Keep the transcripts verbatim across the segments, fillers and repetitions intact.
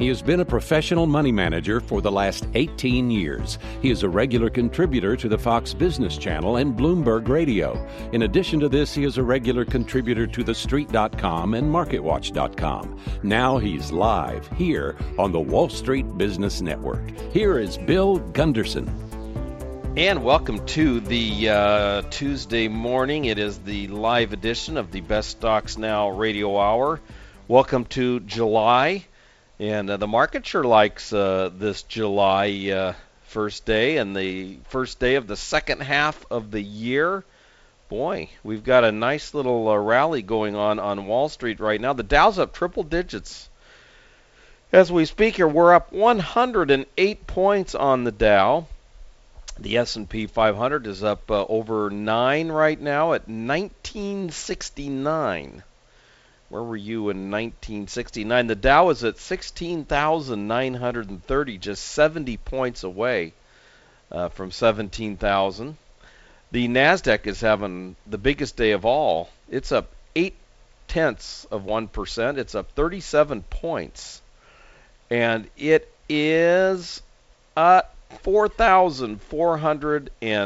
He has been a professional money manager for the last eighteen years. He is a regular contributor to the Fox Business Channel and Bloomberg Radio. In addition to this, he is a regular contributor to the street dot com and market watch dot com. Now he's live here on the Wall Street Business Network. Here is Bill Gunderson. And welcome to the uh, Tuesday morning. It is the live edition of the Best Stocks Now Radio Hour. Welcome to July. And uh, the market sure likes uh, this July uh, first day and the first day of the second half of the year. Boy, we've got a nice little uh, rally going on on Wall Street right now. The Dow's up triple digits. As we speak here, we're up one hundred eight points on the Dow. The S and P five hundred is up uh, over nine right now at nineteen sixty-nine. Where were you in nineteen sixty-nine? The Dow is at sixteen thousand nine hundred thirty, just seventy points away uh, from seventeen thousand. The NASDAQ is having the biggest day of all. It's up eight tenths of one percent. It's up thirty-seven points. And it is at four thousand four hundred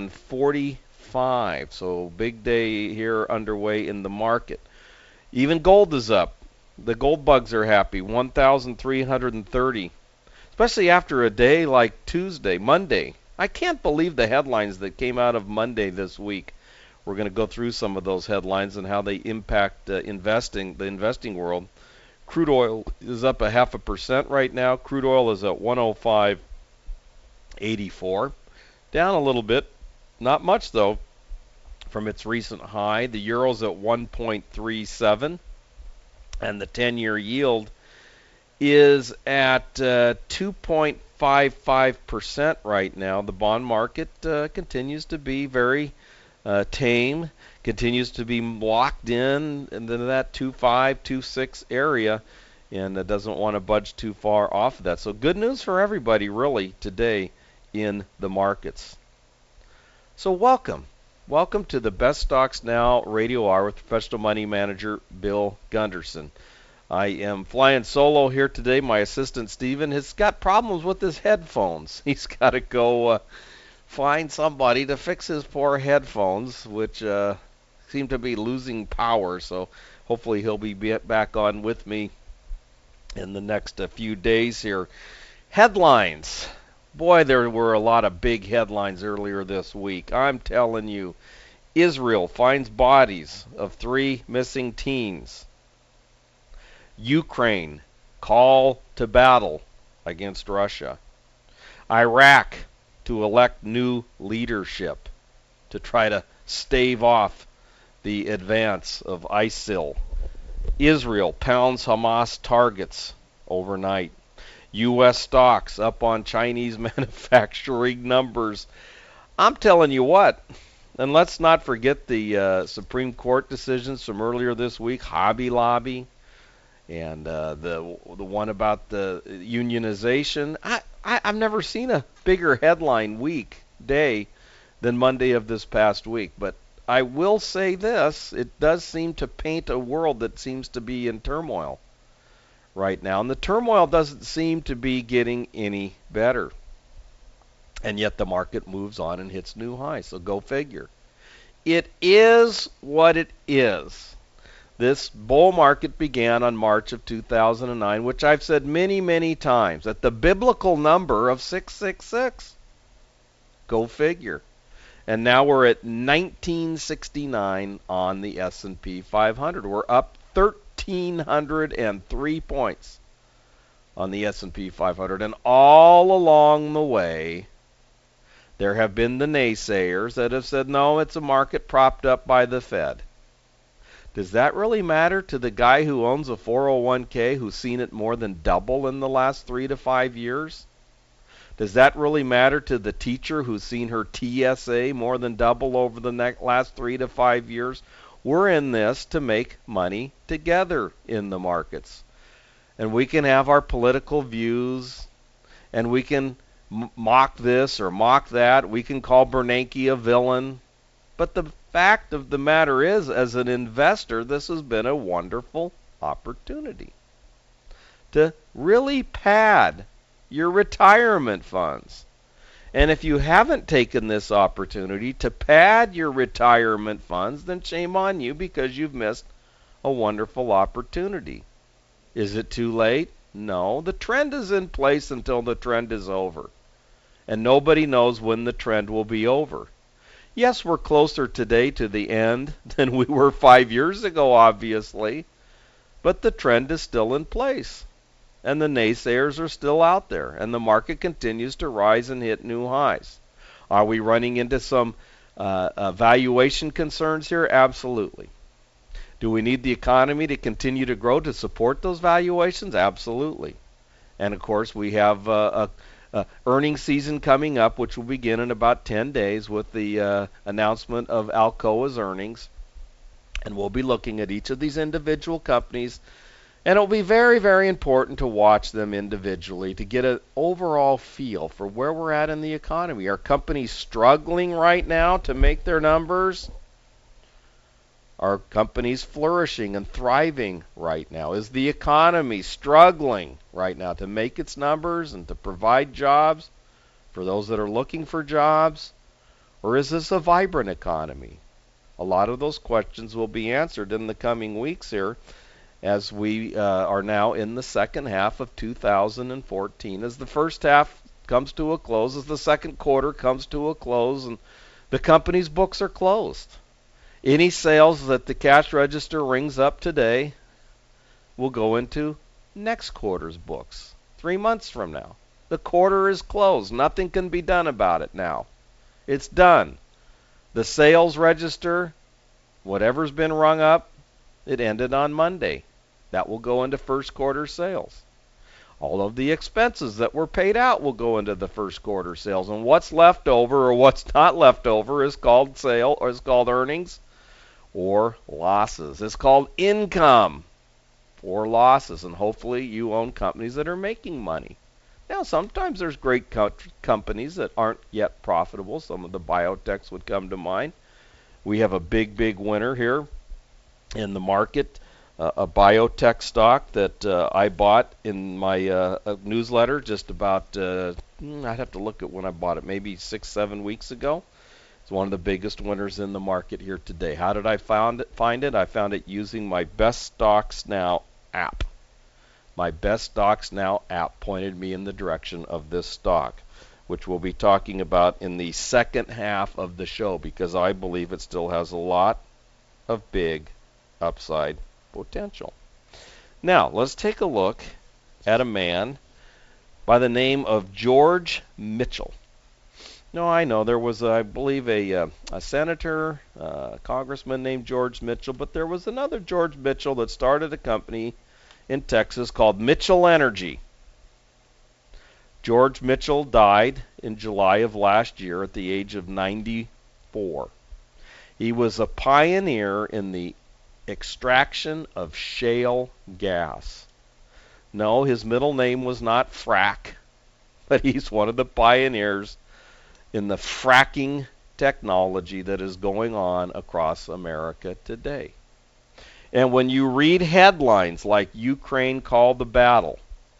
forty-five. So big day here underway in the market. Even gold is up. The gold bugs are happy, one thousand three hundred thirty. Especially after a day like Tuesday, Monday. I can't believe the headlines that came out of Monday this week. We're going to go through some of those headlines and how they impact uh, investing, the investing world. Crude oil is up a half a percent right now. Crude oil is at one oh five eighty-four. Down a little bit. Not much, though, from its recent high. The euro's at one point three seven, and the ten-year yield is at uh, two point five five percent right now. The bond market uh, continues to be very uh, tame, continues to be locked in into that two point five, two point six area, and uh, doesn't want to budge too far off of that. So good news for everybody, really, today in the markets. So welcome. Welcome to the Best Stocks Now Radio Hour with professional money manager Bill Gunderson. I am flying solo here today. My assistant Steven has got problems with his headphones. He's got to go uh, find somebody to fix his poor headphones, which uh, seem to be losing power. So hopefully he'll be back on with me in the next uh, few days here. Headlines. Boy, there were a lot of big headlines earlier this week. I'm telling you, Israel finds bodies of three missing teens. Ukraine, call to battle against Russia. Iraq to elect new leadership to try to stave off the advance of ISIL. Israel pounds Hamas targets overnight. U S stocks up on Chinese manufacturing numbers. I'm telling you what, and let's not forget the uh, Supreme Court decisions from earlier this week, Hobby Lobby, and uh, the the one about the unionization. I, I, I've never seen a bigger headline week, day, than Monday of this past week. But I will say this, it does seem to paint a world that seems to be in turmoil right now, and the turmoil doesn't seem to be getting any better. And yet the market moves on and hits new highs, so go figure. It is what it is. This bull market began on March of two thousand nine, which I've said many, many times, at the biblical number of six six six. Go figure. And now we're at nineteen sixty-nine on the S and P five hundred. We're up thirteen hundred three points on the S and P five hundred, and all along the way there have been the naysayers that have said, no, it's a market propped up by the Fed. Does that really matter to the guy who owns a four oh one k who's seen it more than double in the last three to five years? Does that really matter to the teacher who's seen her T S A more than double over the next, last three to five years? We're in this to make money together in the markets. And we can have our political views, and we can m- mock this or mock that. We can call Bernanke a villain. But the fact of the matter is, as an investor, this has been a wonderful opportunity to really pad your retirement funds. And if you haven't taken this opportunity to pad your retirement funds, then shame on you, because you've missed a wonderful opportunity. Is it too late? No. The trend is in place until the trend is over. And nobody knows when the trend will be over. Yes, we're closer today to the end than we were five years ago, obviously. But the trend is still in place. And the naysayers are still out there, and the market continues to rise and hit new highs. Are we running into some uh, uh, valuation concerns here? Absolutely. Do we need the economy to continue to grow to support those valuations? Absolutely. And of course, we have uh, a, a earnings season coming up, which will begin in about ten days with the uh, announcement of Alcoa's earnings. And we'll be looking at each of these individual companies. And it'll be very, very important to watch them individually to get an overall feel for where we're at in the economy. Are companies struggling right now to make their numbers? Are companies flourishing and thriving right now? Is the economy struggling right now to make its numbers and to provide jobs for those that are looking for jobs? Or is this a vibrant economy? A lot of those questions will be answered in the coming weeks here, as we uh, are now in the second half of two thousand fourteen. As the first half comes to a close, as the second quarter comes to a close, and the company's books are closed. Any sales that the cash register rings up today will go into next quarter's books, three months from now. The quarter is closed. Nothing can be done about it now. It's done. The sales register, whatever's been rung up, it ended on Monday. That will go into first quarter sales. All of the expenses that were paid out will go into the first quarter sales. And what's left over or what's not left over is called sale, or is called earnings or losses. It's called income or losses. And hopefully you own companies that are making money. Now, sometimes there's great co- companies that aren't yet profitable. Some of the biotechs would come to mind. We have a big, big winner here in the market, uh, a biotech stock that uh, I bought in my uh, newsletter just about, uh, I'd have to look at when I bought it, maybe six, seven weeks ago. It's one of the biggest winners in the market here today. How did I found it, find it? I found it using my Best Stocks Now app. My Best Stocks Now app pointed me in the direction of this stock, which we'll be talking about in the second half of the show, because I believe it still has a lot of big upside potential. Now, let's take a look at a man by the name of George Mitchell. No, I know there was, I believe, a, uh, a senator, uh, a congressman named George Mitchell, but there was another George Mitchell that started a company in Texas called Mitchell Energy. George Mitchell died in July of last year at the age of ninety-four. He was a pioneer in the extraction of shale gas. No, his middle name was not Frack, but he's one of the pioneers in the fracking technology that is going on across America today. And when you read headlines like Ukraine called the battle,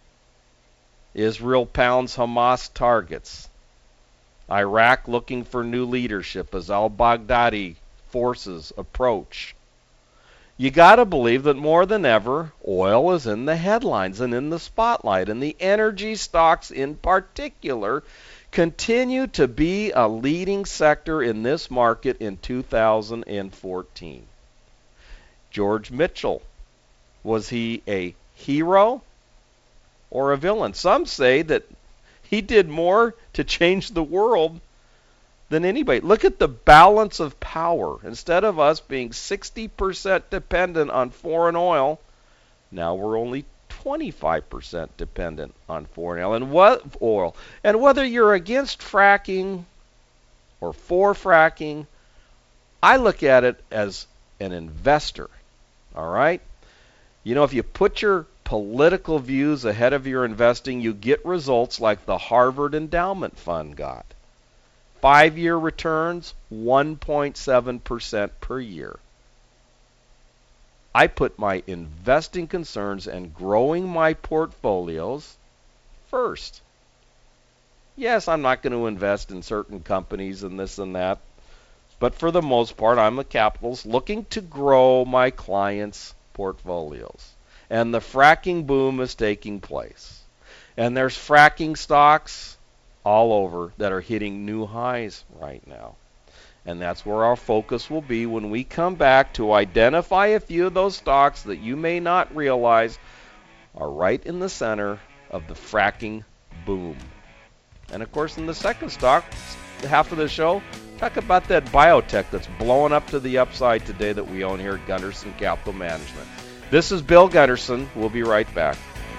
Israel pounds Hamas targets, Iraq looking for new leadership as al-Baghdadi forces approach, you got to believe that more than ever, oil is in the headlines and in the spotlight, and the energy stocks in particular continue to be a leading sector in this market in two thousand fourteen. George Mitchell, was he a hero or a villain? Some say that he did more to change the world than anybody. Look at the balance of power. Instead of us being sixty percent dependent on foreign oil, now we're only twenty-five percent dependent on foreign oil. And what oil? And whether you're against fracking or for fracking, I look at it as an investor. All right? You know, if you put your political views ahead of your investing, you get results like the Harvard Endowment Fund got. Five-year returns, one point seven percent per year. I put my investing concerns and growing my portfolios first. Yes, I'm not going to invest in certain companies and this and that, but for the most part, I'm a capitalist looking to grow my clients' portfolios. And the fracking boom is taking place. And there's fracking stocks all over that are hitting new highs right now. And that's where our focus will be when we come back to identify a few of those stocks that you may not realize are right in the center of the fracking boom. And of course, in the second stock, half of the show, talk about that biotech that's blowing up to the upside today that we own here at Gunderson Capital Management. This is Bill Gunderson. We'll be right back.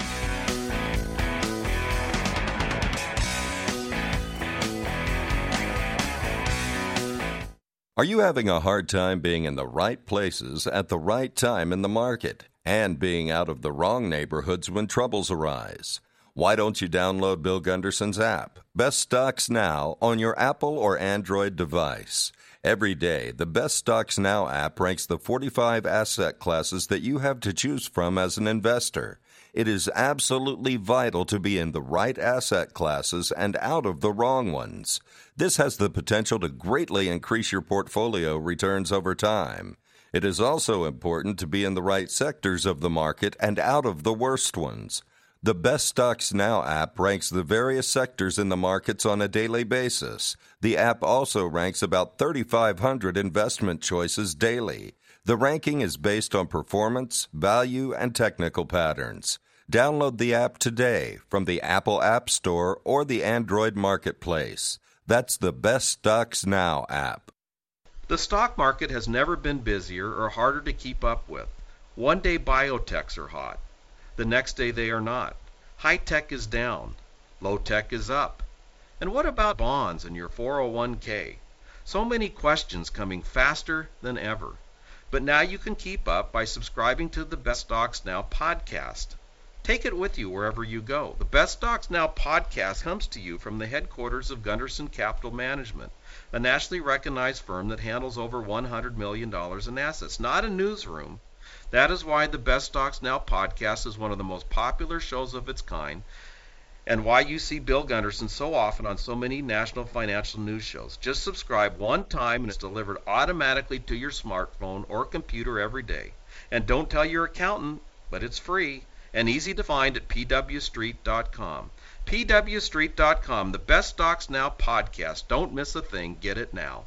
Are you having a hard time being in the right places at the right time in the market and being out of the wrong neighborhoods when troubles arise? Why don't you download Bill Gunderson's app, Best Stocks Now, on your Apple or Android device? Every day, the Best Stocks Now app ranks the forty-five asset classes that you have to choose from as an investor. It is absolutely vital to be in the right asset classes and out of the wrong ones. This has the potential to greatly increase your portfolio returns over time. It is also important to be in the right sectors of the market and out of the worst ones. The Best Stocks Now app ranks the various sectors in the markets on a daily basis. The app also ranks about thirty-five hundred investment choices daily. The ranking is based on performance, value, and technical patterns. Download the app today from the Apple App Store or the Android Marketplace. That's the Best Stocks Now app. The stock market has never been busier or harder to keep up with. One day biotechs are hot. The next day they are not. High tech is down. Low tech is up. And what about bonds and your four oh one k? So many questions coming faster than ever. But now you can keep up by subscribing to the Best Stocks Now podcast. Take it with you wherever you go. The Best Stocks Now podcast comes to you from the headquarters of Gunderson Capital Management, a nationally recognized firm that handles over one hundred million dollars in assets, not a newsroom. That is why the Best Stocks Now podcast is one of the most popular shows of its kind, and why you see Bill Gunderson so often on so many national financial news shows. Just subscribe one time and it's delivered automatically to your smartphone or computer every day. And don't tell your accountant, but it's free and easy to find at p w street dot com. p w street dot com, the Best Stocks Now podcast. Don't miss a thing. Get it now.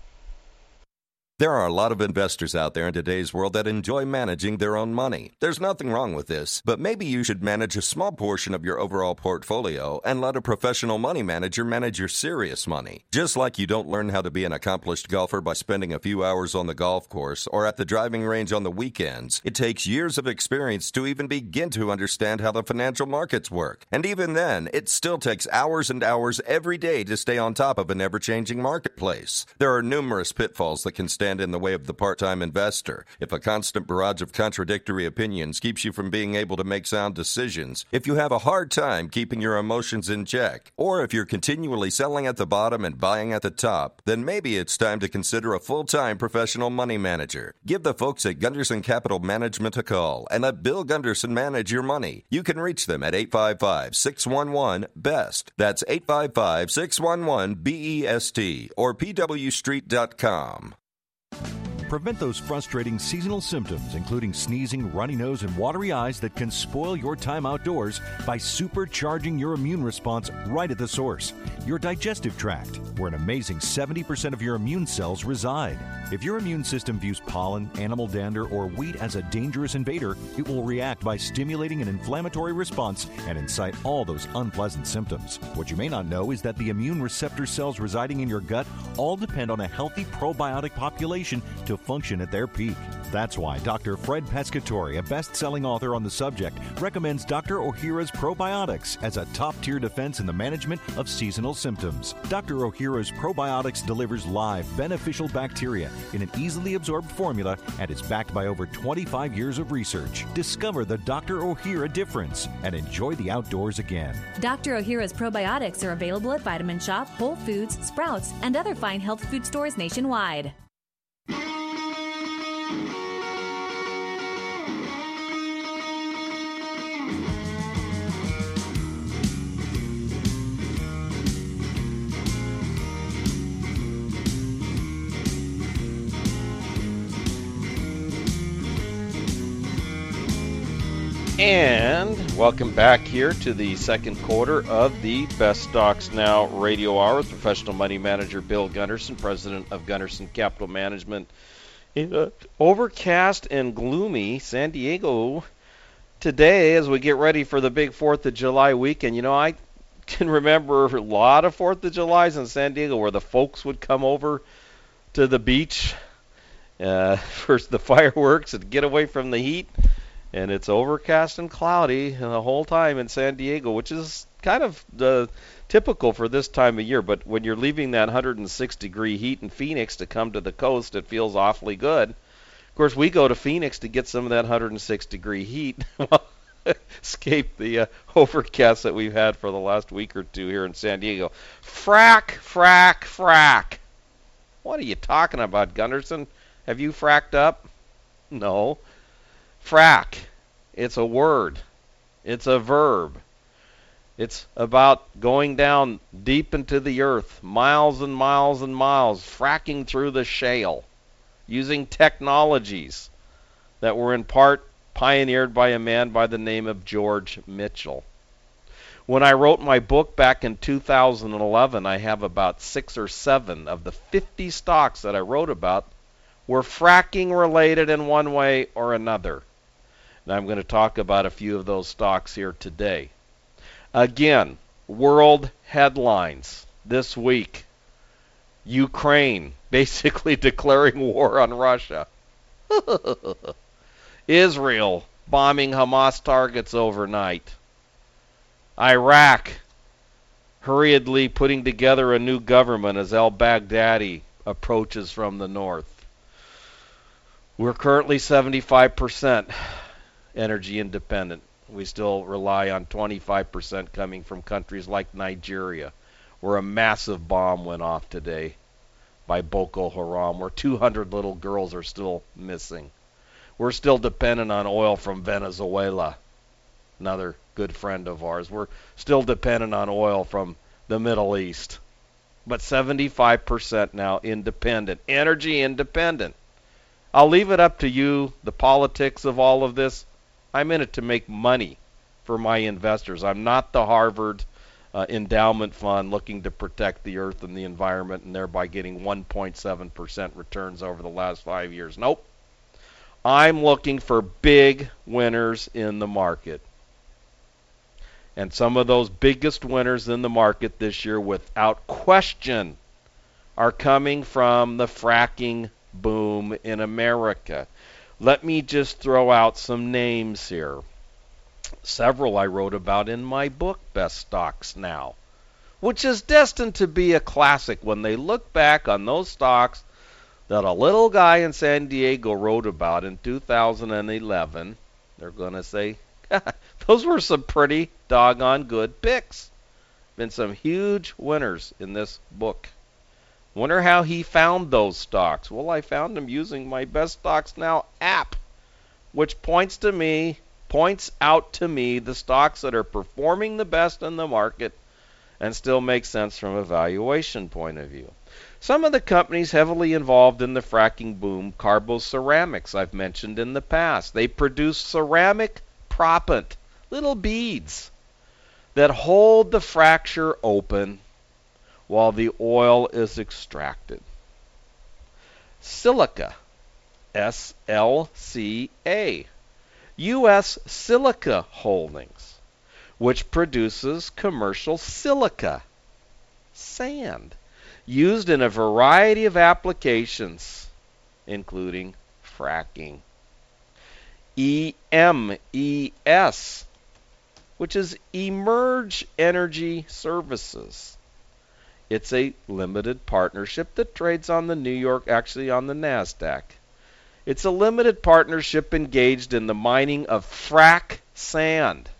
There are a lot of investors out there in today's world that enjoy managing their own money. There's nothing wrong with this, but maybe you should manage a small portion of your overall portfolio and let a professional money manager manage your serious money. Just like you don't learn how to be an accomplished golfer by spending a few hours on the golf course or at the driving range on the weekends, it takes years of experience to even begin to understand how the financial markets work. And even then, it still takes hours and hours every day to stay on top of an ever-changing marketplace. There are numerous pitfalls that can stand in the way of the part-time investor. If a constant barrage of contradictory opinions keeps you from being able to make sound decisions, if you have a hard time keeping your emotions in check, or if you're continually selling at the bottom and buying at the top, then maybe it's time to consider a full-time professional money manager. Give the folks at Gunderson Capital Management a call and let Bill Gunderson manage your money. You can reach them at eight five five, six one one, B E S T. That's eight five five, six one one, B E S T or p w street dot com. Prevent those frustrating seasonal symptoms, including sneezing, runny nose, and watery eyes that can spoil your time outdoors by supercharging your immune response right at the source, your digestive tract, where an amazing seventy percent of your immune cells reside. If your immune system views pollen, animal dander, or wheat as a dangerous invader, it will react by stimulating an inflammatory response and incite all those unpleasant symptoms. What you may not know is that the immune receptor cells residing in your gut all depend on a healthy probiotic population to function at their peak. That's why Doctor Fred Pescatore, a best-selling author on the subject, recommends Doctor Ohhira's Probiotics as a top-tier defense in the management of seasonal symptoms. Doctor Ohhira's Probiotics delivers live, beneficial bacteria in an easily absorbed formula and is backed by over twenty-five years of research. Discover the Doctor Ohhira difference and enjoy the outdoors again. Doctor Ohhira's Probiotics are available at Vitamin Shop, Whole Foods, Sprouts, and other fine health food stores nationwide. And welcome back here to the second quarter of the Best Stocks Now Radio Hour with professional money manager Bill Gunderson, president of Gunderson Capital Management. In a overcast and gloomy San Diego today as we get ready for the big fourth of July weekend. You know, I can remember a lot of fourth of Julys in San Diego where the folks would come over to the beach uh, for the fireworks and get away from the heat. And it's overcast and cloudy the whole time in San Diego, which is kind of uh, typical for this time of year. But when you're leaving that one hundred six degree heat in Phoenix to come to the coast, it feels awfully good. Of course, we go to Phoenix to get some of that one hundred six degree heat. Escape the uh, overcast that we've had for the last week or two here in San Diego. Frack, frack, frack. What are you talking about, Gunderson? Have you fracked up? No. Frack. It's a word. It's a verb. It's about going down deep into the earth, miles and miles and miles, fracking through the shale, using technologies that were in part pioneered by a man by the name of George Mitchell. When I wrote my book back in two thousand eleven, I have about six or seven of the fifty stocks that I wrote about were fracking related in one way or another. And I'm going to talk about a few of those stocks here today. Again, world headlines this week. Ukraine basically declaring war on Russia. Israel bombing Hamas targets overnight. Iraq hurriedly putting together a new government as al-Baghdadi approaches from the north. We're currently seventy-five percent energy independent. We still rely on twenty-five percent coming from countries like Nigeria, where a massive bomb went off today by Boko Haram, where two hundred little girls are still missing. We're still dependent on oil from Venezuela, another good friend of ours. We're still dependent on oil from the Middle East. But seventy-five percent now independent, energy independent. I'll leave it up to you, the politics of all of this. I'm in it to make money for my investors. I'm not the Harvard uh, endowment fund looking to protect the earth and the environment and thereby getting one point seven percent returns over the last five years. Nope. I'm looking for big winners in the market. And some of those biggest winners in the market this year, without question, are coming from the fracking boom in America. Let me just throw out some names here. Several I wrote about in my book, Best Stocks Now, which is destined to be a classic when they look back on those stocks that a little guy in San Diego wrote about in two thousand eleven. They're going to say, those were some pretty doggone good picks. Been some huge winners in this book. Wonder how he found those stocks. Well, I found them using my Best Stocks Now app, which points to me, points out to me the stocks that are performing the best in the market and still make sense from a valuation point of view. Some of the companies heavily involved in the fracking boom, Carbo Ceramics, I've mentioned in the past. They produce ceramic proppant, little beads that hold the fracture open while the oil is extracted. Silica, S L C A, U S Silica Holdings, which produces commercial silica, sand, used in a variety of applications, including fracking. E M E S, which is Emerge Energy Services. It's a limited partnership that trades on the New York, actually on the NASDAQ. It's a limited partnership engaged in the mining of frac sand.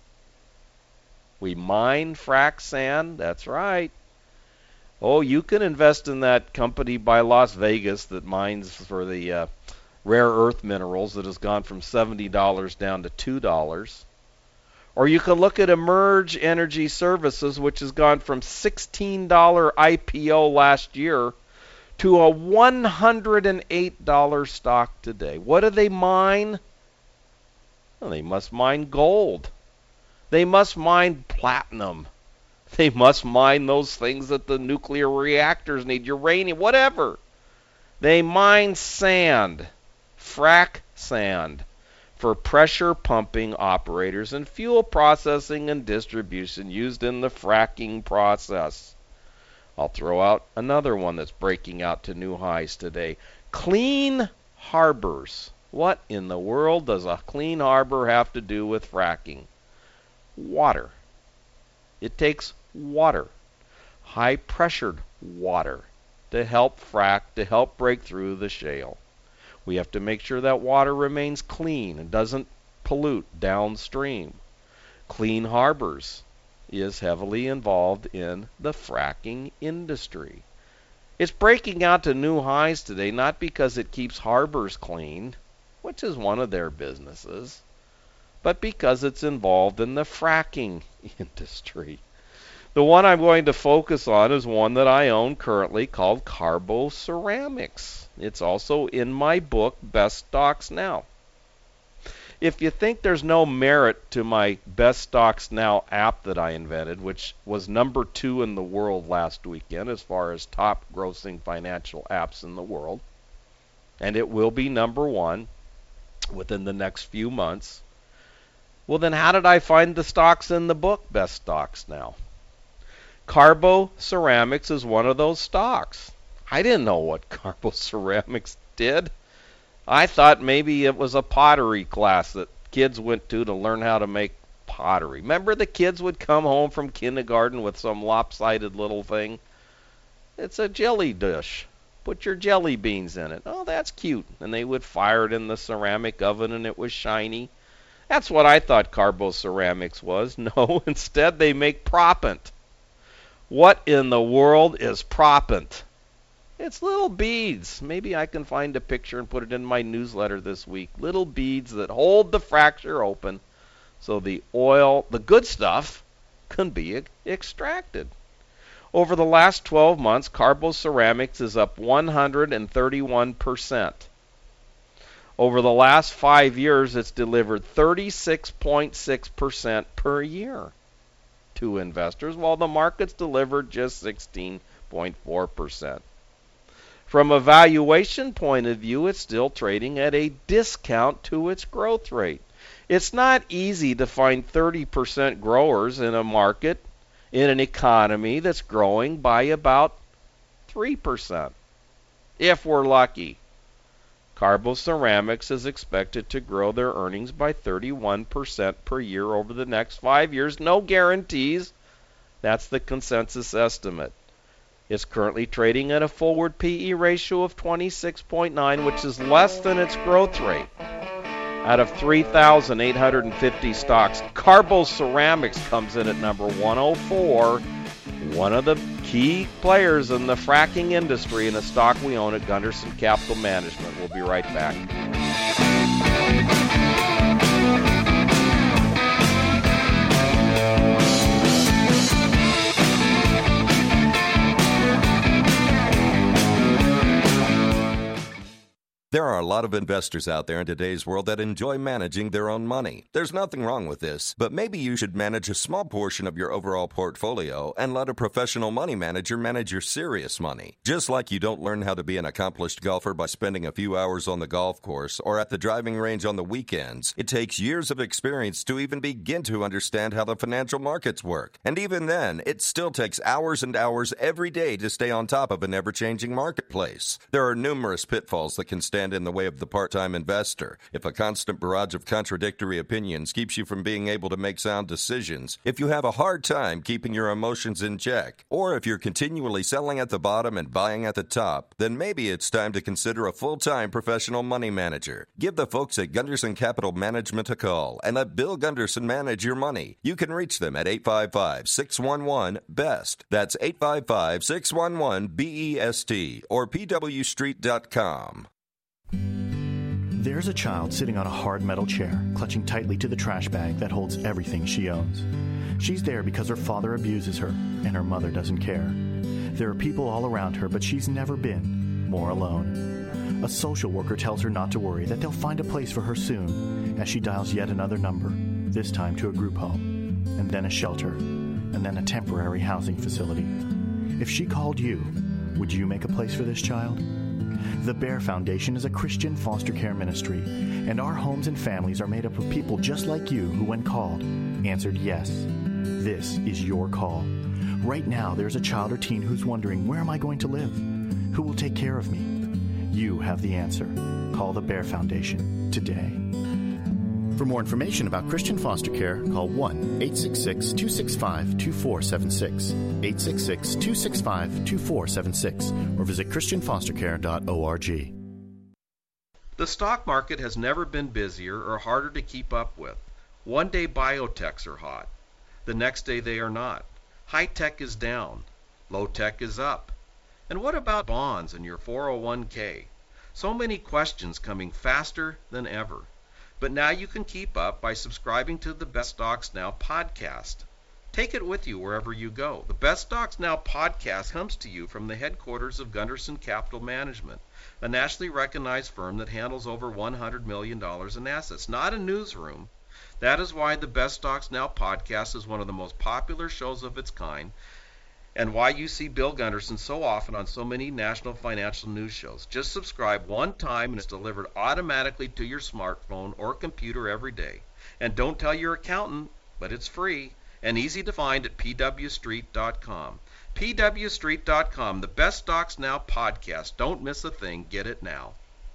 We mine frac sand, that's right. Oh, you can invest in that company by Las Vegas that mines for the uh, rare earth minerals that has gone from seventy dollars down to two dollars. Or you can look at Emerge Energy Services, which has gone from sixteen dollars I P O last year to a one hundred eight dollars stock today. What do they mine? Well, they must mine gold. They must mine platinum. They must mine those things that the nuclear reactors need, uranium, whatever. They mine sand, frack sand, for pressure pumping operators and fuel processing and distribution used in the fracking process. I'll throw out another one that's breaking out to new highs today. Clean harbors. What in the world does a clean harbor have to do with fracking? Water. It takes water, high-pressured water, to help frack, to help break through the shale. We have to make sure that water remains clean and doesn't pollute downstream. Clean harbors is heavily involved in the fracking industry. It's breaking out to new highs today, not because it keeps harbors clean, which is one of their businesses, but because it's involved in the fracking industry. The one I'm going to focus on is one that I own currently called Carbo Ceramics. It's also in my book, Best Stocks Now. If you think there's no merit to my Best Stocks Now app that I invented, which was number two in the world last weekend as far as top grossing financial apps in the world, and it will be number one within the next few months, well then how did I find the stocks in the book, Best Stocks Now? Carbo Ceramics is one of those stocks. I didn't know what Carbo Ceramics did. I thought maybe it was a pottery class that kids went to to learn how to make pottery. Remember the kids would come home from kindergarten with some lopsided little thing? It's a jelly dish. Put your jelly beans in it. Oh, that's cute. And they would fire it in the ceramic oven and it was shiny. That's what I thought Carbo Ceramics was. No, instead they make propant. What in the world is propant? It's little beads. Maybe I can find a picture and put it in my newsletter this week. Little beads that hold the fracture open so the oil, the good stuff, can be extracted. Over the last twelve months, Carbo Ceramics is up one hundred thirty-one percent. Over the last five years, it's delivered thirty-six point six percent per year to investors, while the market's delivered just sixteen point four percent. From a valuation point of view, it's still trading at a discount to its growth rate. It's not easy to find thirty percent growers in a market, in an economy that's growing by about three percent, if we're lucky. Carbo Ceramics is expected to grow their earnings by thirty-one percent per year over the next five years. No guarantees. That's the consensus estimate. It's currently trading at a forward P E ratio of twenty-six point nine, which is less than its growth rate. Out of three thousand eight hundred fifty stocks, Carbo Ceramics comes in at number one oh four, one of the key players in the fracking industry, and a stock we own at Gunderson Capital Management. We'll be right back. There are a lot of investors out there in today's world that enjoy managing their own money. There's nothing wrong with this, but maybe you should manage a small portion of your overall portfolio and let a professional money manager manage your serious money. Just like you don't learn how to be an accomplished golfer by spending a few hours on the golf course or at the driving range on the weekends, it takes years of experience to even begin to understand how the financial markets work. And even then, it still takes hours and hours every day to stay on top of an ever-changing marketplace. There are numerous pitfalls that can stand in the way of the part-time investor. If a constant barrage of contradictory opinions keeps you from being able to make sound decisions, if you have a hard time keeping your emotions in check, or if you're continually selling at the bottom and buying at the top, then maybe it's time to consider a full-time professional money manager. Give the folks at Gunderson Capital Management a call and let Bill Gunderson manage your money. You can reach them at eight five five, six one one, B E S T. That's eight five five, six one one, B E S T or P W street dot com. There's a child sitting on a hard metal chair, clutching tightly to the trash bag that holds everything she owns. She's there because her father abuses her, and her mother doesn't care. There are people all around her, but she's never been more alone. A social worker tells her not to worry, that they'll find a place for her soon, as she dials yet another number, this time to a group home, and then a shelter, and then a temporary housing facility. If she called you, would you make a place for this child? The Bear Foundation is a Christian foster care ministry, and our homes and families are made up of people just like you who, when called, answered yes. This is your call. Right now, there's a child or teen who's wondering, where am I going to live? Who will take care of me? You have the answer. Call the Bear Foundation today. For more information about Christian foster care, call one eight six six, two six five, two four seven six, eight six six, two six five, two four seven six, or visit christian foster care dot org. The stock market has never been busier or harder to keep up with. One day biotechs are hot. The next day they are not. High tech is down. Low tech is up. And what about bonds and your four oh one k? So many questions coming faster than ever. But now you can keep up by subscribing to the Best Stocks Now podcast. Take it with you wherever you go. The Best Stocks Now podcast comes to you from the headquarters of Gunderson Capital Management, a nationally recognized firm that handles over one hundred million dollars in assets, not a newsroom. That is why the Best Stocks Now podcast is one of the most popular shows of its kind, and why you see Bill Gunderson so often on so many national financial news shows. Just subscribe one time and it's delivered automatically to your smartphone or computer every day. And don't tell your accountant, but it's free and easy to find at p w street dot com. p w street dot com, the Best Stocks Now podcast. Don't miss a thing. Get it now.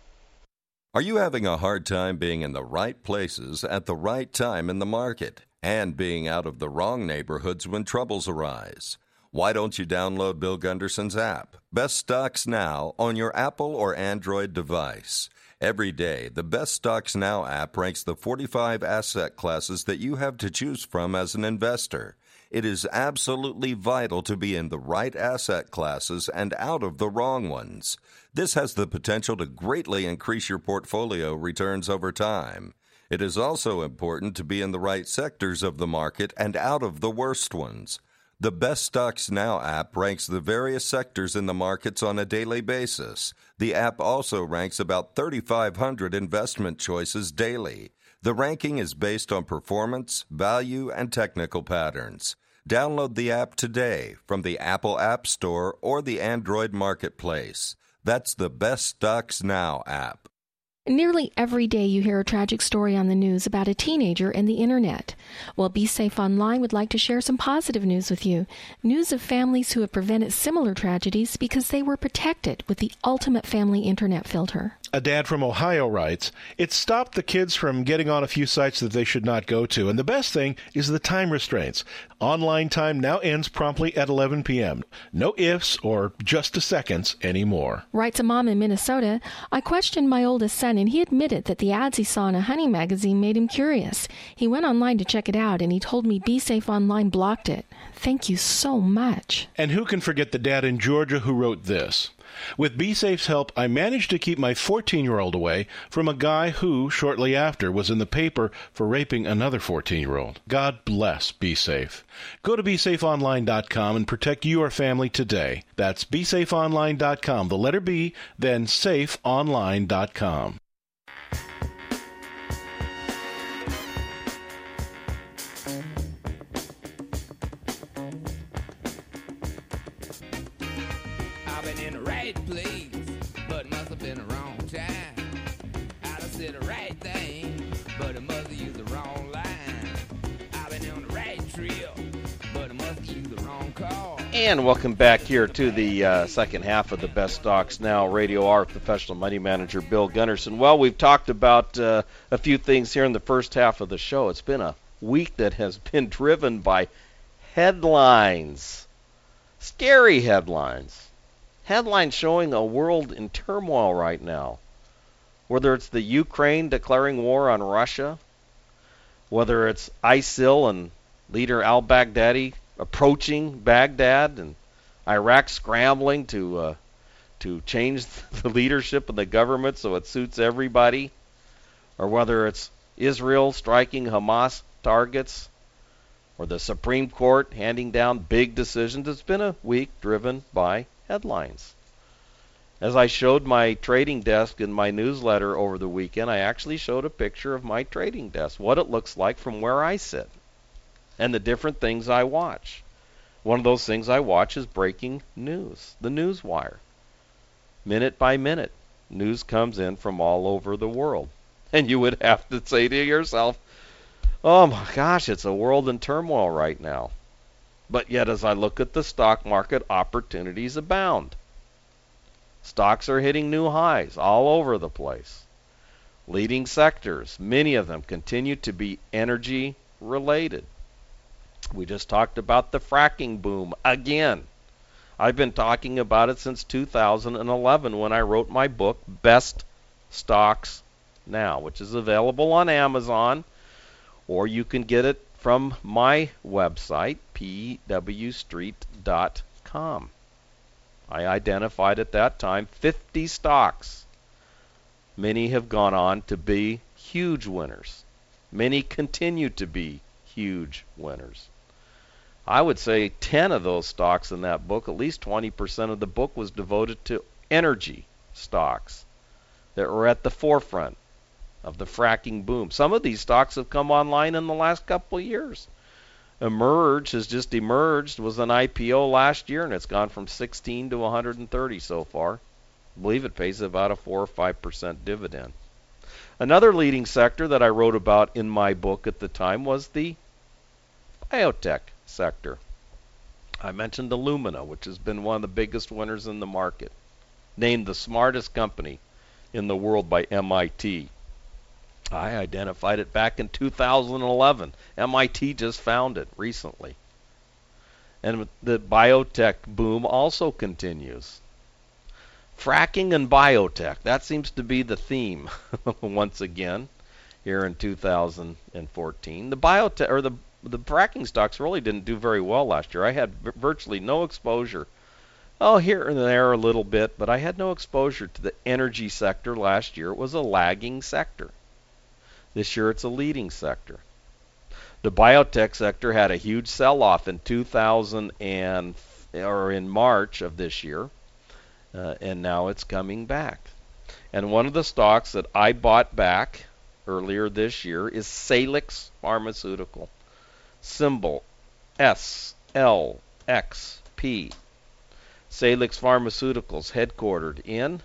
Are you having a hard time being in the right places at the right time in the market and being out of the wrong neighborhoods when troubles arise? Why don't you download Bill Gunderson's app, Best Stocks Now, on your Apple or Android device? Every day, the Best Stocks Now app ranks the forty-five asset classes that you have to choose from as an investor. It is absolutely vital to be in the right asset classes and out of the wrong ones. This has the potential to greatly increase your portfolio returns over time. It is also important to be in the right sectors of the market and out of the worst ones. The Best Stocks Now app ranks the various sectors in the markets on a daily basis. The app also ranks about thirty-five hundred investment choices daily. The ranking is based on performance, value, and technical patterns. Download the app today from the Apple App Store or the Android Marketplace. That's the Best Stocks Now app. Nearly every day you hear a tragic story on the news about a teenager and the internet. Well, Be Safe Online would like to share some positive news with you. News of families who have prevented similar tragedies because they were protected with the ultimate family internet filter. A dad from Ohio writes, "It stopped the kids from getting on a few sites that they should not go to, and the best thing is the time restraints. Online time now ends promptly at eleven p.m. No ifs or just a seconds anymore." Writes a mom in Minnesota, "I questioned my oldest son, and he admitted that the ads he saw in a hunting magazine made him curious. He went online to check it out, and he told me Be Safe Online blocked it. Thank you so much." And who can forget the dad in Georgia who wrote this? "With BeSafe's help, I managed to keep my fourteen-year-old away from a guy who, shortly after, was in the paper for raping another fourteen-year-old. God bless BeSafe. Go to be safe online dot com and protect your family today. That's be safe online dot com, the letter B, then safe online dot com. And welcome back here to the uh, second half of the Best Stocks Now Radio Hour, professional money manager Bill Gunderson. Well, we've talked about uh, a few things here in the first half of the show. It's been a week that has been driven by headlines, scary headlines, headlines showing a world in turmoil right now. Whether it's the Ukraine declaring war on Russia, whether it's ISIL and leader al-Baghdadi approaching Baghdad, and Iraq scrambling to uh, to change the leadership of the government so it suits everybody, or whether it's Israel striking Hamas targets, or the Supreme Court handing down big decisions. It's been a week driven by headlines. As I showed my trading desk in my newsletter over the weekend, I actually showed a picture of my trading desk, what it looks like from where I sit, and the different things I watch. One of those things I watch is breaking news, the news wire. Minute by minute, news comes in from all over the world. And you would have to say to yourself, oh my gosh, it's a world in turmoil right now. But yet as I look at the stock market, opportunities abound. Stocks are hitting new highs all over the place. Leading sectors, many of them continue to be energy related. We just talked about the fracking boom again. I've been talking about it since two thousand eleven when I wrote my book, Best Stocks Now, which is available on Amazon, or you can get it from my website, p w street dot com. I identified at that time fifty stocks. Many have gone on to be huge winners. Many continue to be huge winners. I would say ten of those stocks in that book, at least twenty percent of the book was devoted to energy stocks that were at the forefront of the fracking boom. Some of these stocks have come online in the last couple of years. Emerge has just emerged, was an I P O last year, and it's gone from sixteen to one hundred thirty so far. I believe it pays about a four or five percent dividend. Another leading sector that I wrote about in my book at the time was the biotech sector. I mentioned Illumina, which has been one of the biggest winners in the market, named the smartest company in the world by M I T. I identified it back in two thousand eleven. M I T just found it recently. And the biotech boom also continues. Fracking and biotech, that seems to be the theme once again here in two thousand fourteen. The biotech or the the fracking stocks really didn't do very well last year. I had v- virtually no exposure. Oh, here and there a little bit, but I had no exposure to the energy sector last year. It was a lagging sector. This year it's a leading sector. The biotech sector had a huge sell-off in two thousand and or in March of this year, uh, and now it's coming back. And one of the stocks that I bought back earlier this year is Salix Pharmaceutical. Symbol S L X P. Salix Pharmaceuticals, headquartered in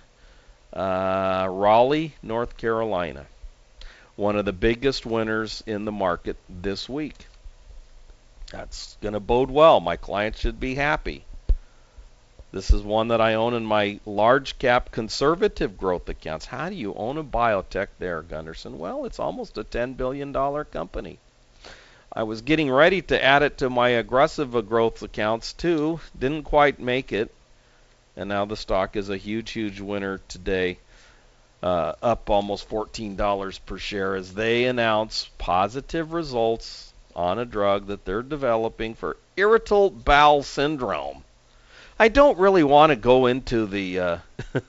uh, Raleigh, North Carolina. One of the biggest winners in the market this week. That's going to bode well. My clients should be happy. This is one that I own in my large cap conservative growth accounts. How do you own a biotech there, Gunderson? Well, it's almost a ten billion dollars company. I was getting ready to add it to my aggressive growth accounts too. Didn't quite make it. And now the stock is a huge, huge winner today. Uh, up almost fourteen dollars per share as they announce positive results on a drug that they're developing for irritable bowel syndrome. I don't really want to go into the uh,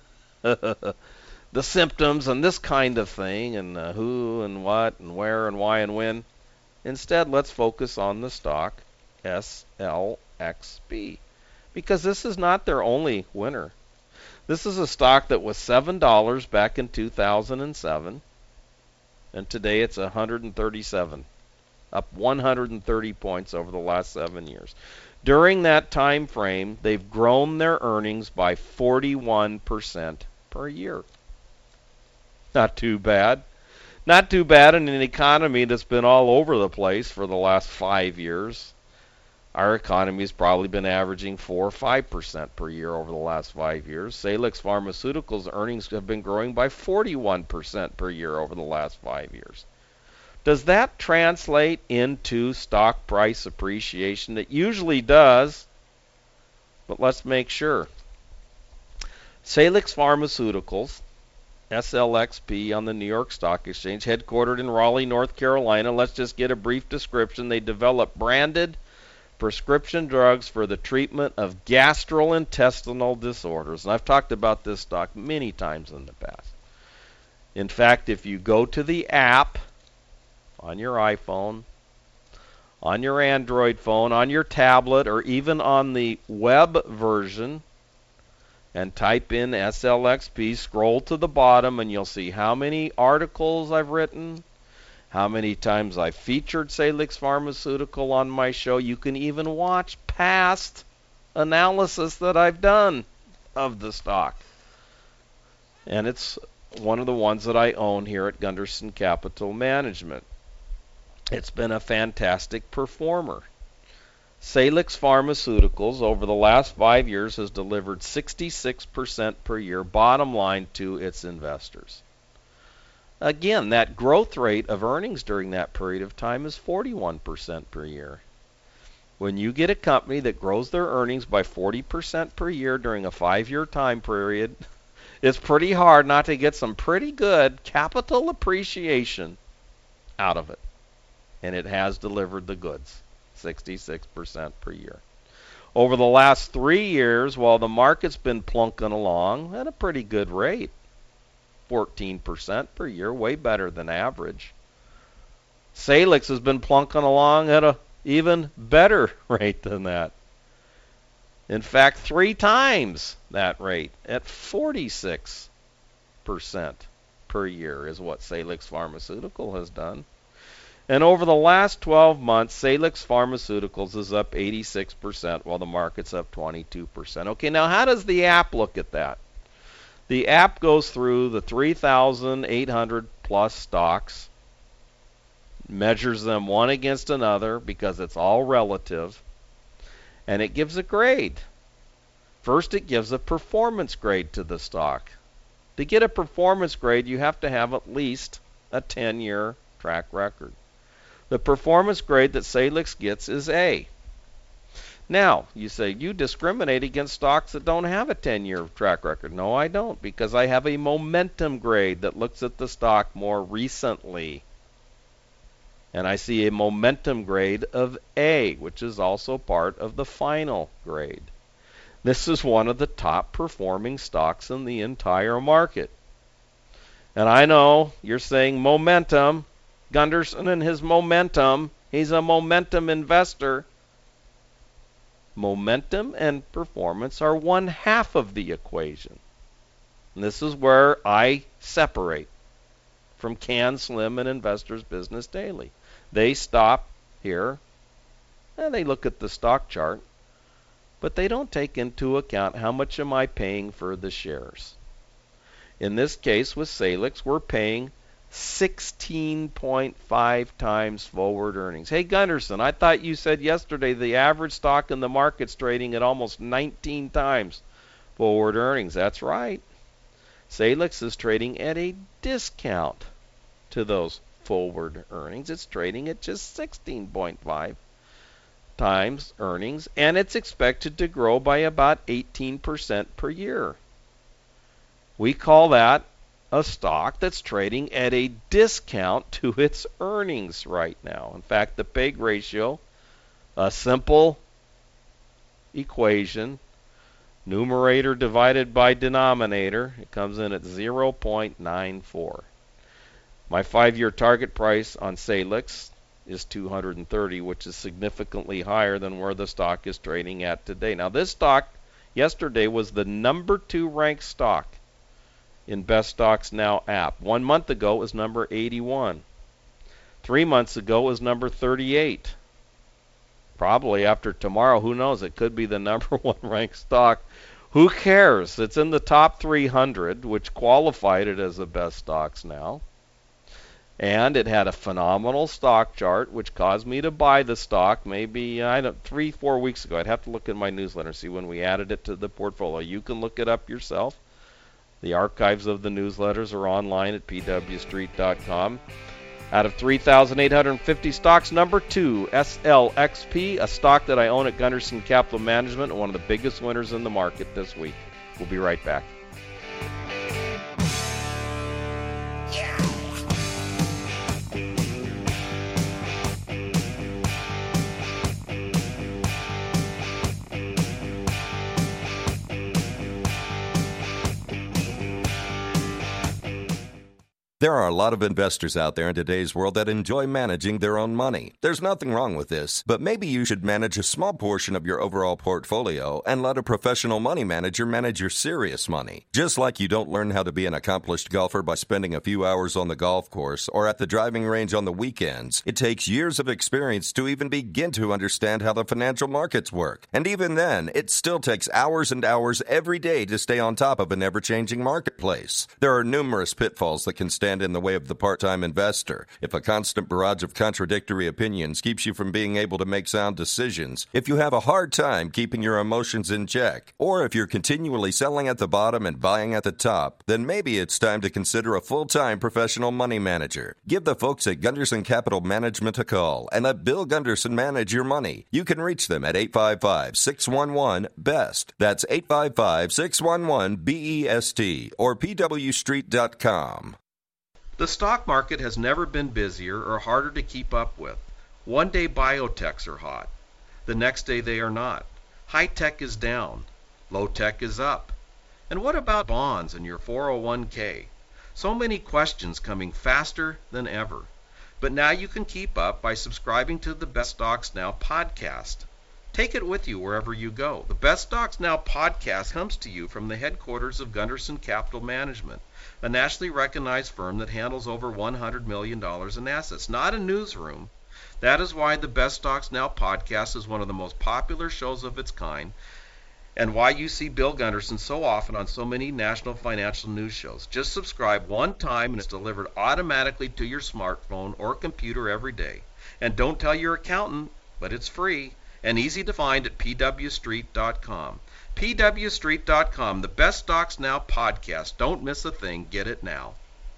the symptoms and this kind of thing and uh, who and what and where and why and when. Instead, let's focus on the stock S L X P because this is not their only winner. This is a stock that was seven dollars back in two thousand seven, and today it's one hundred thirty-seven, up one hundred thirty points over the last seven years. During that time frame, they've grown their earnings by forty-one percent per year. Not too bad. Not too bad in an economy that's been all over the place for the last five years. Our economy has probably been averaging four or five percent per year over the last five years. Salix Pharmaceuticals' earnings have been growing by forty-one percent per year over the last five years. Does that translate into stock price appreciation? It usually does, but let's make sure. Salix Pharmaceuticals, S L X P on the New York Stock Exchange, headquartered in Raleigh, North Carolina. Let's just get a brief description. They develop branded prescription drugs for the treatment of gastrointestinal disorders. And I've talked about this stock many times in the past. In fact, if you go to the app on your iPhone, on your Android phone, on your tablet, or even on the web version, and type in S L X P, scroll to the bottom, and you'll see how many articles I've written, how many times I've featured Salix Pharmaceutical on my show. You can even watch past analysis that I've done of the stock. And it's one of the ones that I own here at Gunderson Capital Management. It's been a fantastic performer. Salix Pharmaceuticals over the last five years has delivered sixty-six percent per year bottom line to its investors. Again, that growth rate of earnings during that period of time is forty-one percent per year. When you get a company that grows their earnings by forty percent per year during a five-year time period, it's pretty hard not to get some pretty good capital appreciation out of it. And it has delivered the goods, sixty-six percent per year. Over the last three years, while the market's been plunking along at a pretty good rate, fourteen percent per year, way better than average, Salix has been plunking along at a even better rate than that. In fact, three times that rate at forty-six percent per year is what Salix Pharmaceutical has done. And over the last twelve months, Salix Pharmaceuticals is up eighty-six percent while the market's up twenty-two percent. Okay, now how does the app look at that? The app goes through the three thousand eight hundred plus stocks, measures them one against another because it's all relative, and it gives a grade. First, it gives a performance grade to the stock. To get a performance grade, you have to have at least a ten-year track record. The performance grade that Salix gets is A. Now, you say, you discriminate against stocks that don't have a ten-year track record. No, I don't, because I have a momentum grade that looks at the stock more recently. And I see a momentum grade of A, which is also part of the final grade. This is one of the top performing stocks in the entire market. And I know you're saying momentum, Gunderson and his momentum, he's a momentum investor. Momentum and performance are one half of the equation. And this is where I separate from Can Slim and Investors Business Daily. They stop here and they look at the stock chart, but they don't take into account how much am I paying for the shares. In this case with Salix, we're paying sixteen point five times forward earnings. Hey Gunderson, I thought you said yesterday the average stock in the market's trading at almost nineteen times forward earnings. That's right. Salix is trading at a discount to those forward earnings. It's trading at just sixteen point five times earnings, and it's expected to grow by about eighteen percent per year. We call that a stock that's trading at a discount to its earnings right now. In fact, the P E G ratio, a simple equation, numerator divided by denominator, it comes in at zero point nine four. My five-year target price on Salix is two hundred thirty, which is significantly higher than where the stock is trading at today. Now, this stock yesterday was the number two ranked stock in Best Stocks Now app. One month ago it was number eighty-one. Three months ago it was number thirty-eight. Probably after tomorrow, who knows, it could be the number one ranked stock. Who cares? It's in the top three hundred, which qualified it as the Best Stocks Now. And it had a phenomenal stock chart, which caused me to buy the stock maybe I don't three, four weeks ago. I'd have to look in my newsletter and see when we added it to the portfolio. You can look it up yourself. The archives of the newsletters are online at p w street dot com. Out of three thousand eight hundred fifty stocks, number two, S L X P, a stock that I own at Gunderson Capital Management, and one of the biggest winners in the market this week. We'll be right back. There are a lot of investors out there in today's world that enjoy managing their own money. There's nothing wrong with this, but maybe you should manage a small portion of your overall portfolio and let a professional money manager manage your serious money. Just like you don't learn how to be an accomplished golfer by spending a few hours on the golf course or at the driving range on the weekends, it takes years of experience to even begin to understand how the financial markets work. And even then, it still takes hours and hours every day to stay on top of an ever-changing marketplace. There are numerous pitfalls that can stand in the way of the part-time investor. If a constant barrage of contradictory opinions keeps you from being able to make sound decisions, if you have a hard time keeping your emotions in check, or if you're continually selling at the bottom and buying at the top, then maybe it's time to consider a full-time professional money manager. Give the folks at Gunderson Capital Management a call and let Bill Gunderson manage your money. You can reach them at eight five five, six one one, B E S T. That's eight five five, six one one, B E S T or P W street dot com. The stock market has never been busier or harder to keep up with. One day biotechs are hot. The next day they are not. High tech is down. Low tech is up. And what about bonds and your four oh one k? So many questions coming faster than ever. But now you can keep up by subscribing to the Best Stocks Now podcast. Take it with you wherever you go. The Best Stocks Now podcast comes to you from the headquarters of Gunderson Capital Management, a nationally recognized firm that handles over one hundred million dollars in assets, not a newsroom. That is why the Best Stocks Now podcast is one of the most popular shows of its kind, and why you see Bill Gunderson so often on so many national financial news shows. Just subscribe one time and it's delivered automatically to your smartphone or computer every day. And don't tell your accountant, but it's free and easy to find at P W street dot com. P W street dot com, the Best Stocks Now podcast. Don't miss a thing. Get it now.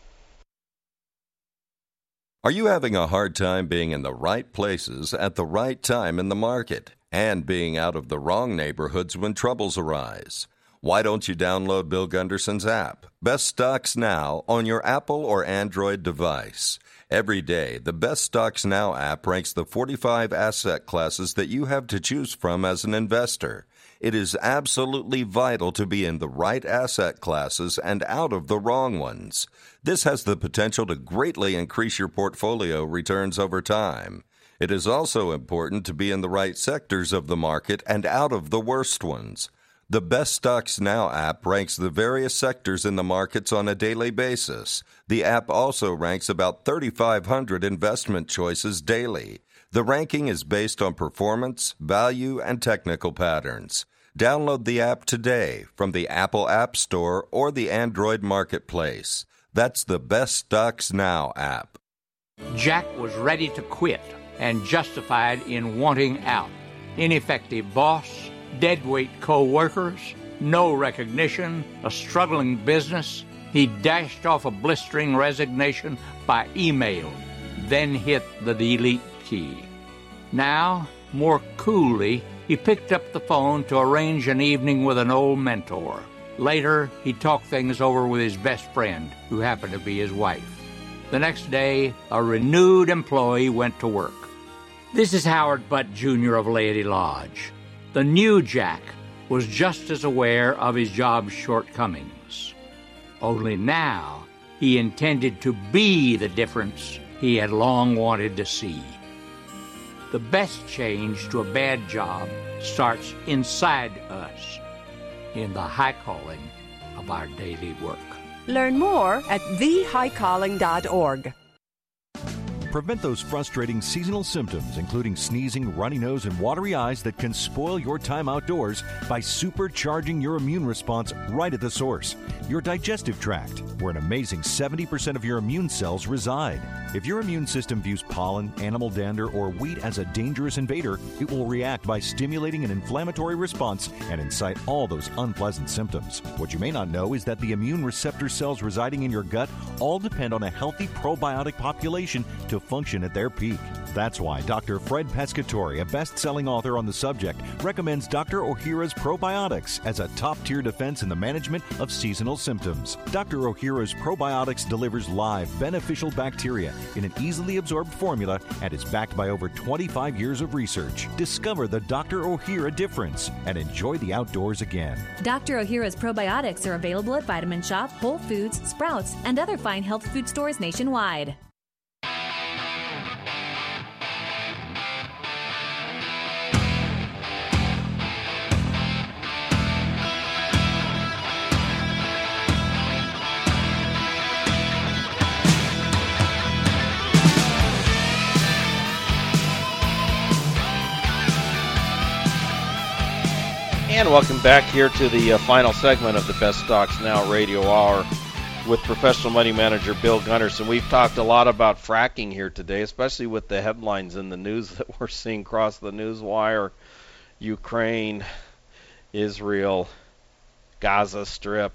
Are you having a hard time being in the right places at the right time in the market and being out of the wrong neighborhoods when troubles arise? Why don't you download Bill Gunderson's app, Best Stocks Now, on your Apple or Android device? Every day, the Best Stocks Now app ranks the forty-five asset classes that you have to choose from as an investor. It is absolutely vital to be in the right asset classes and out of the wrong ones. This has the potential to greatly increase your portfolio returns over time. It is also important to be in the right sectors of the market and out of the worst ones. The Best Stocks Now app ranks the various sectors in the markets on a daily basis. The app also ranks about thirty-five hundred investment choices daily. The ranking is based on performance, value, and technical patterns. Download the app today from the Apple App Store or the Android Marketplace. That's the Best Stocks Now app. Jack was ready to quit and justified in wanting out. Ineffective boss, deadweight co-workers, no recognition, a struggling business. He dashed off a blistering resignation by email, then hit the delete key. Now, more coolly, he picked up the phone to arrange an evening with an old mentor. Later, he talked things over with his best friend, who happened to be his wife. The next day, a renewed employee went to work. This is Howard Butt, Junior of Laity Lodge. The new Jack was just as aware of his job's shortcomings. Only now, he intended to be the difference he had long wanted to see. The best change to a bad job starts inside us, in the high calling of our daily work. Learn more at the high calling dot org. Prevent those frustrating seasonal symptoms, including sneezing, runny nose, and watery eyes that can spoil your time outdoors by supercharging your immune response right at the source, your digestive tract, where an amazing seventy percent of your immune cells reside. If your immune system views pollen, animal dander, or wheat as a dangerous invader, it will react by stimulating an inflammatory response and incite all those unpleasant symptoms. What you may not know is that the immune receptor cells residing in your gut all depend on a healthy probiotic population to function at their peak. That's why Doctor Fred Pescatori, a best-selling author on the subject, recommends Doctor Ohhira's Probiotics as a top-tier defense in the management of seasonal symptoms. Doctor Ohhira's Probiotics delivers live, beneficial bacteria in an easily absorbed formula and is backed by over twenty-five years of research. Discover the Doctor Ohhira difference and enjoy the outdoors again. Doctor Ohhira's Probiotics are available at Vitamin Shop, Whole Foods, Sprouts, and other fine health food stores nationwide. And welcome back here to the uh, final segment of the Best Stocks Now Radio Hour with professional money manager Bill Gunderson. We've talked a lot about fracking here today, especially with the headlines in the news that we're seeing across the news wire. Ukraine, Israel, Gaza Strip,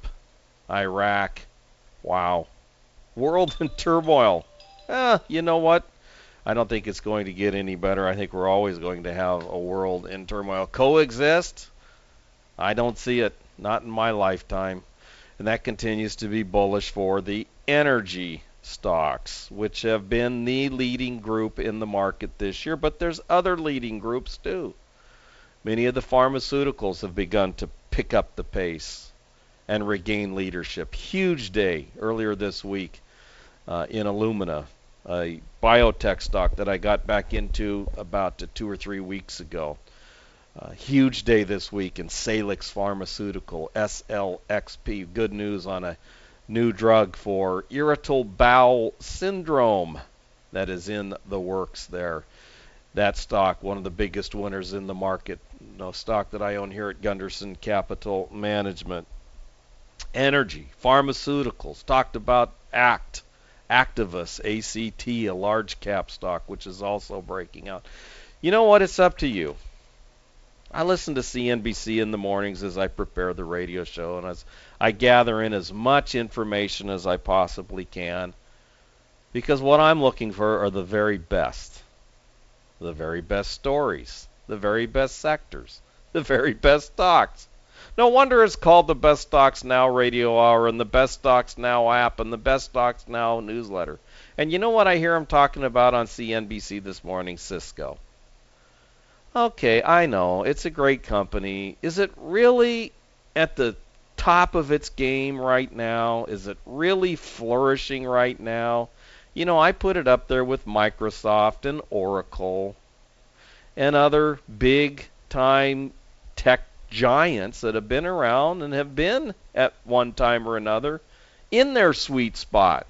Iraq. Wow. World in turmoil. Eh, you know what? I don't think it's going to get any better. I think we're always going to have a world in turmoil. Coexist? I don't see it, not in my lifetime. And that continues to be bullish for the energy stocks, which have been the leading group in the market this year. But there's other leading groups too. Many of the pharmaceuticals have begun to pick up the pace and regain leadership. Huge day earlier this week uh, in Illumina, a biotech stock that I got back into about uh, two or three weeks ago. Uh, huge day this week in Salix Pharmaceutical, S L X P. Good news on a new drug for irritable bowel syndrome that is in the works there. That stock, one of the biggest winners in the market. No stock that I own here at Gunderson Capital Management. Energy, pharmaceuticals, talked about ACT, Activus, A C T, a large cap stock, which is also breaking out. You know what? It's up to you. I listen to C N B C in the mornings as I prepare the radio show, and as I gather in as much information as I possibly can, because what I'm looking for are the very best, the very best stories, the very best sectors, the very best stocks. No wonder it's called the Best Stocks Now Radio Hour and the Best Stocks Now app and the Best Stocks Now newsletter. And you know what I hear them talking about on C N B C this morning? Cisco. Okay, I know, it's a great company. Is it really at the top of its game right now? Is it really flourishing right now? You know, I put it up there with Microsoft and Oracle and other big-time tech giants that have been around and have been at one time or another in their sweet spot.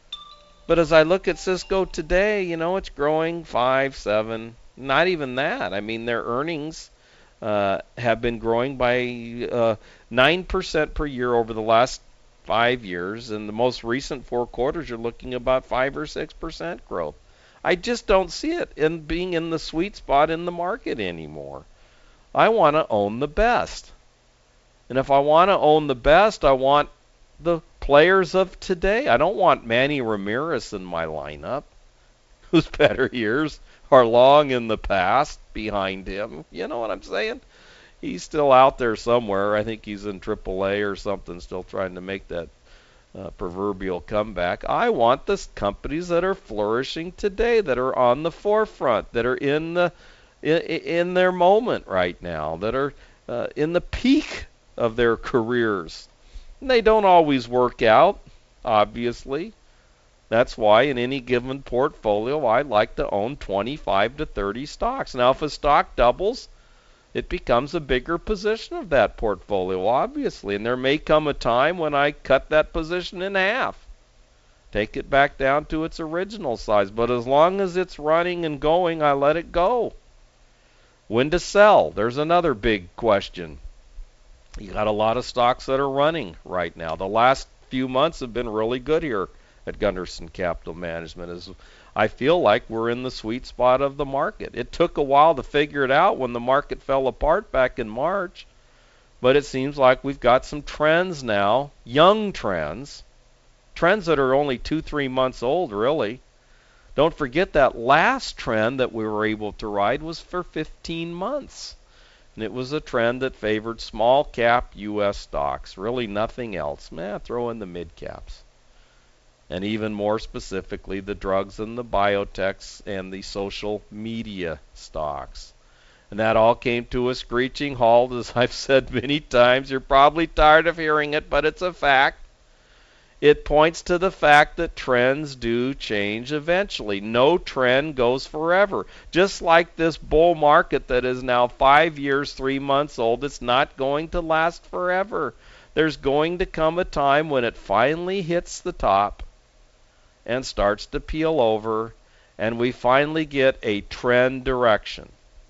But as I look at Cisco today, you know, it's growing five, seven. Not even that. I mean, their earnings uh, have been growing by uh, nine percent per year over the last five years. And the most recent four quarters, you're looking about five or six percent growth. I just don't see it in being in the sweet spot in the market anymore. I want to own the best. And if I want to own the best, I want the players of today. I don't want Manny Ramirez in my lineup, whose better years are long in the past behind him. You know what I'm saying? He's still out there somewhere. I think he's in triple A or something, still trying to make that uh, proverbial comeback. I want the companies that are flourishing today, that are on the forefront, that are in the in, in their moment right now, that are uh, in the peak of their careers. And they don't always work out, obviously. That's why in any given portfolio, I like to own twenty-five to thirty stocks. Now, if a stock doubles, it becomes a bigger position of that portfolio, obviously. And there may come a time when I cut that position in half, take it back down to its original size. But as long as it's running and going, I let it go. When to sell? There's another big question. You got a lot of stocks that are running right now. The last few months have been really good here at Gunderson Capital Management. Is I feel like we're in the sweet spot of the market. It took a while to figure it out when the market fell apart back in March, but it seems like we've got some trends now, young trends, trends that are only two, three months old really, Don't forget that last trend that we were able to ride was for fifteen months. And it was a trend that favored small cap U S stocks. Really nothing else. Man, throw in the mid caps. And even more specifically, the drugs and the biotechs and the social media stocks. And that all came to a screeching halt, as I've said many times. You're probably tired of hearing it, but it's a fact. It points to the fact that trends do change eventually. No trend goes forever. Just like this bull market that is now five years, three months old, it's not going to last forever. There's going to come a time when it finally hits the top and starts to peel over, and we finally get a trend direction.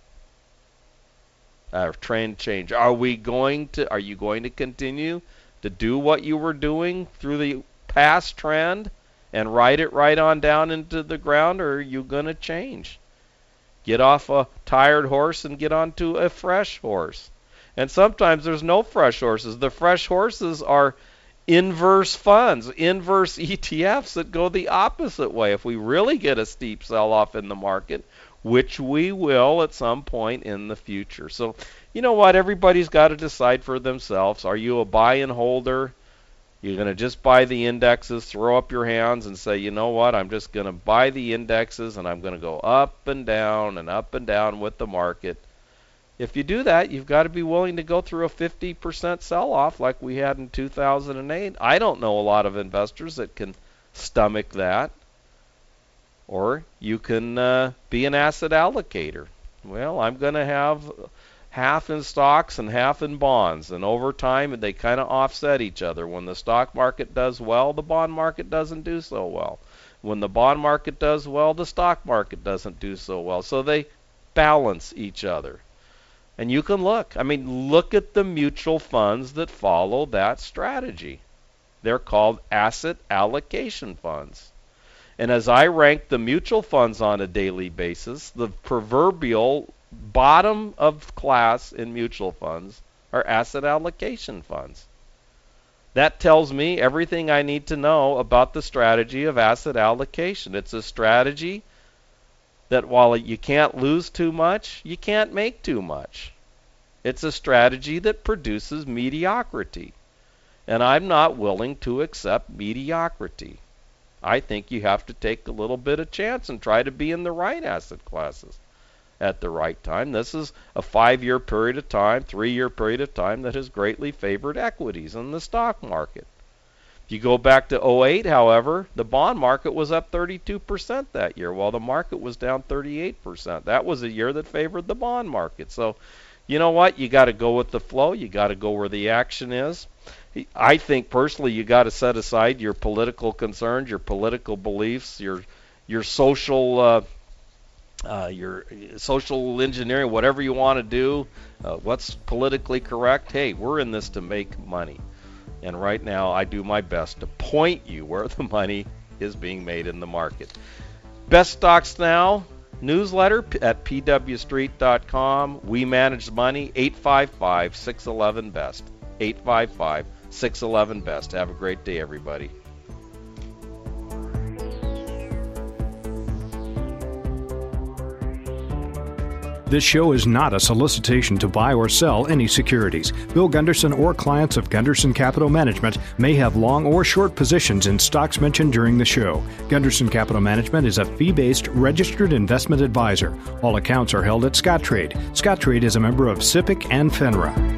A trend change. Are we going to, are you going to continue to do what you were doing through the past trend and ride it right on down into the ground, or are you going to change? Get off a tired horse and get onto a fresh horse. And sometimes there's no fresh horses. The fresh horses are inverse funds, inverse E T Fs that go the opposite way. If we really get a steep sell-off in the market, which we will at some point in the future. So, you know what? Everybody's got to decide for themselves. Are you a buy and holder? You're going to just buy the indexes, throw up your hands and say, you know what? I'm just going to buy the indexes and I'm going to go up and down and up and down with the market. If you do that, you've got to be willing to go through a fifty percent sell-off like we had in two thousand eight. I don't know a lot of investors that can stomach that. Or you can uh, be an asset allocator. Well, I'm going to have half in stocks and half in bonds. And over time, they kind of offset each other. When the stock market does well, the bond market doesn't do so well. When the bond market does well, the stock market doesn't do so well. So they balance each other. And you can look. I mean, look at the mutual funds that follow that strategy. They're called asset allocation funds. And as I rank the mutual funds on a daily basis, the proverbial bottom of class in mutual funds are asset allocation funds. That tells me everything I need to know about the strategy of asset allocation. It's a strategy that while you can't lose too much, you can't make too much. It's a strategy that produces mediocrity. And I'm not willing to accept mediocrity. I think you have to take a little bit of chance and try to be in the right asset classes at the right time. This is a five-year period of time, three-year period of time that has greatly favored equities in the stock market. If you go back to oh eight, however, the bond market was up thirty-two percent that year, while the market was down thirty-eight percent. That was a year that favored the bond market. So, you know what? You got to go with the flow. You got to go where the action is. I think personally you got to set aside your political concerns, your political beliefs, your your social uh, uh, your social engineering, whatever you want to do, uh, what's politically correct. Hey, we're in this to make money. And right now I do my best to point you where the money is being made in the market. Best Stocks Now newsletter at p w street dot com. We manage money, eight five five, six one one, B E S T. eight five five, six one one, B E S T. Have a great day, everybody. This show is not a solicitation to buy or sell any securities. Bill Gunderson or clients of Gunderson Capital Management may have long or short positions in stocks mentioned during the show. Gunderson Capital Management is a fee-based registered investment advisor. All accounts are held at Scottrade. Scottrade is a member of SIPC and FINRA.